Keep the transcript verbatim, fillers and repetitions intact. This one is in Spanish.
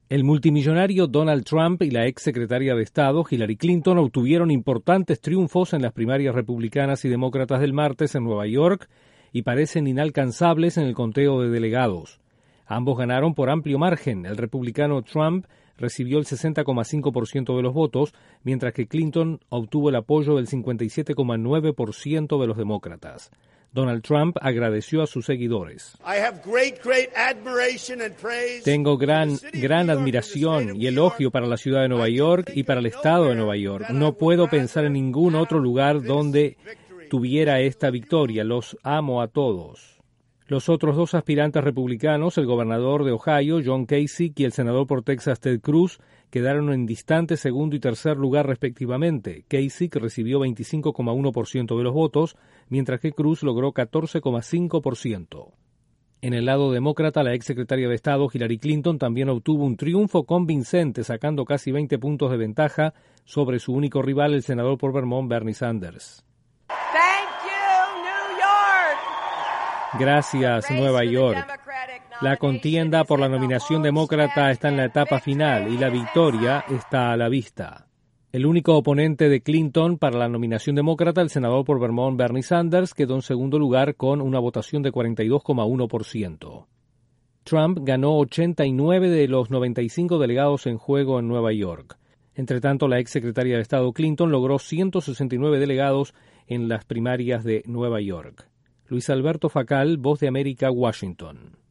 El multimillonario Donald Trump y la ex secretaria de Estado Hillary Clinton obtuvieron importantes triunfos en las primarias republicanas y demócratas del martes en Nueva York y parecen inalcanzables en el conteo de delegados. Ambos ganaron por amplio margen. El republicano Trump recibió el sesenta coma cinco por ciento de los votos, mientras que Clinton obtuvo el apoyo del cincuenta y siete coma nueve por ciento de los demócratas. Donald Trump agradeció a sus seguidores. Tengo gran, gran admiración y elogio para la ciudad de Nueva York y para el estado de Nueva York. No puedo pensar en ningún otro lugar donde tuviera esta victoria. Los amo a todos. Los otros dos aspirantes republicanos, el gobernador de Ohio, John Kasich, y el senador por Texas, Ted Cruz, quedaron en distantes segundo y tercer lugar respectivamente. Kasich recibió veinticinco coma uno por ciento de los votos, mientras que Cruz logró catorce coma cinco por ciento. En el lado demócrata, la ex secretaria de Estado, Hillary Clinton, también obtuvo un triunfo convincente, sacando casi veinte puntos de ventaja sobre su único rival, el senador por Vermont, Bernie Sanders. Gracias, Nueva York. La contienda por la nominación demócrata está en la etapa final y la victoria está a la vista. El único oponente de Clinton para la nominación demócrata, el senador por Vermont, Bernie Sanders, quedó en segundo lugar con una votación de cuarenta y dos coma uno por ciento. Trump ganó ochenta y nueve de los noventa y cinco delegados en juego en Nueva York. Entre tanto, la ex secretaria de Estado Clinton logró ciento sesenta y nueve delegados en las primarias de Nueva York. Luis Alberto Facal, Voz de América, Washington.